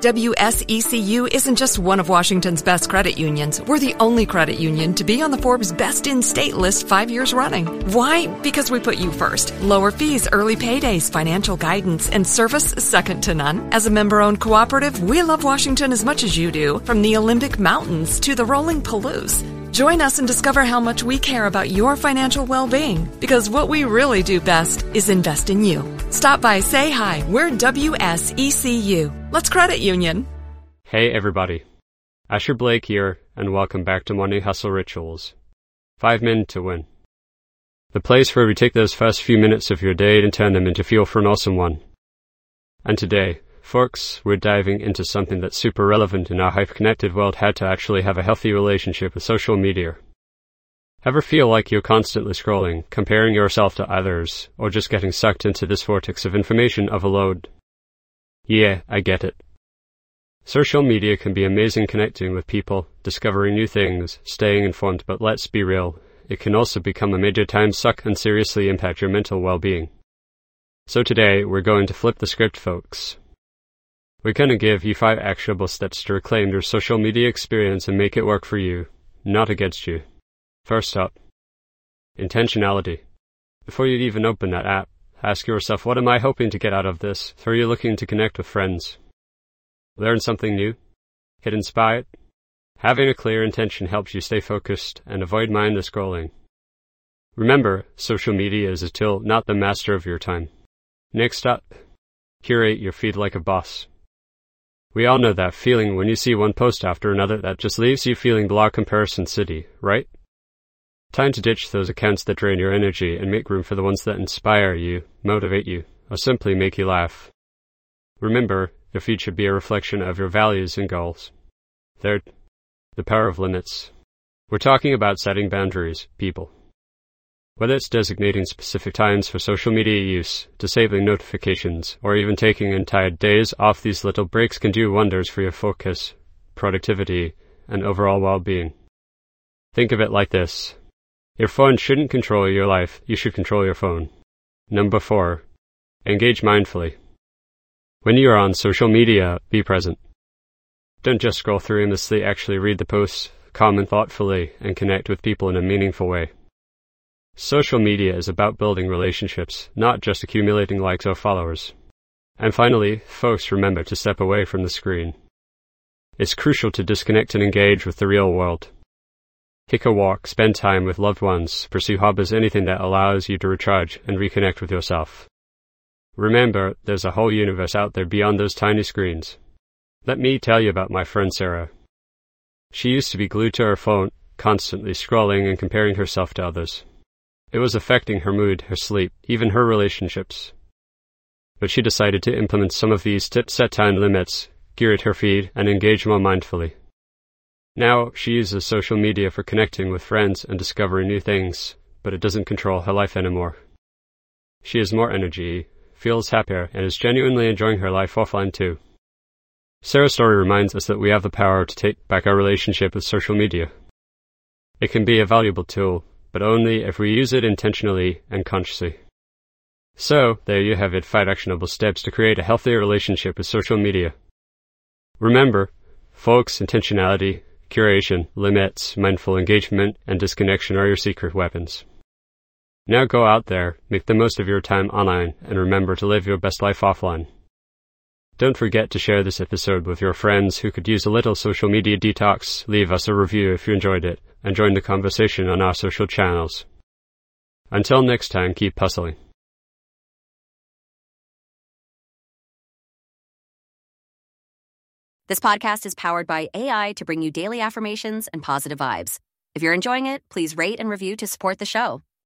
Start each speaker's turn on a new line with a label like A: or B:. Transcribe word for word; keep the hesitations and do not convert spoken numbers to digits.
A: W S E C U isn't just one of Washington's best credit unions. We're the only credit union to be on the Forbes Best in State list five years running. Why? Because we put you first. Lower fees, early paydays, financial guidance, and service second to none. As a member-owned cooperative, we love Washington as much as you do, from the Olympic Mountains to the rolling Palouse. Join us and discover how much we care about your financial well-being, because what we really do best is invest in you. Stop by, say hi. We're W S E C U. Let's credit union.
B: Hey everybody, Asher Blake here, and welcome back to Morning Hustle Rituals. Five minutes to win. The place where we take those first few minutes of your day and turn them into fuel for an awesome one. And today, folks, we're diving into something that's super relevant in our hyper-connected world: how to actually have a healthy relationship with social media. Ever feel like you're constantly scrolling, comparing yourself to others, or just getting sucked into this vortex of information overload? Yeah, I get it. Social media can be amazing connecting with people, discovering new things, staying informed, but let's be real, it can also become a major time suck and seriously impact your mental well-being. So today, we're going to flip the script, folks. We're going to give you five actionable steps to reclaim your social media experience and make it work for you, not against you. First up, intentionality. Before you even open that app, ask yourself, what am I hoping to get out of this? Are you looking to connect with friends? Learn something new? Get inspired? Having a clear intention helps you stay focused and avoid mindless scrolling. Remember, social media is a tool, not the master of your time. Next up, curate your feed like a boss. We all know that feeling when you see one post after another that just leaves you feeling below comparison city, right? Time to ditch those accounts that drain your energy and make room for the ones that inspire you, motivate you, or simply make you laugh. Remember, your feed should be a reflection of your values and goals. Third, the power of limits. We're talking about setting boundaries, people. Whether it's designating specific times for social media use, disabling notifications, or even taking entire days off, these little breaks can do wonders for your focus, productivity, and overall well-being. Think of it like this. Your phone shouldn't control your life, you should control your phone. Number four, engage mindfully. When you are on social media, be present. Don't just scroll through aimlessly, actually read the posts, comment thoughtfully, and connect with people in a meaningful way. Social media is about building relationships, not just accumulating likes or followers. And finally, folks, remember to step away from the screen. It's crucial to disconnect and engage with the real world. Take a walk, spend time with loved ones, pursue hobbies, anything that allows you to recharge and reconnect with yourself. Remember, there's a whole universe out there beyond those tiny screens. Let me tell you about my friend Sarah. She used to be glued to her phone, constantly scrolling and comparing herself to others. It was affecting her mood, her sleep, even her relationships. But she decided to implement some of these tips: set time limits, curate her feed, and engage more mindfully. Now, she uses social media for connecting with friends and discovering new things, but it doesn't control her life anymore. She has more energy, feels happier, and is genuinely enjoying her life offline too. Sarah's story reminds us that we have the power to take back our relationship with social media. It can be a valuable tool, but only if we use it intentionally and consciously. So, there you have it, five actionable steps to create a healthier relationship with social media. Remember, folks, intentionality, curation, limits, mindful engagement, and disconnection are your secret weapons. Now go out there, make the most of your time online, and remember to live your best life offline. Don't forget to share this episode with your friends who could use a little social media detox. Leave us a review if you enjoyed it, and join the conversation on our social channels. Until next time, keep hustling.
C: This podcast is powered by A I to bring you daily affirmations and positive vibes. If you're enjoying it, please rate and review to support the show.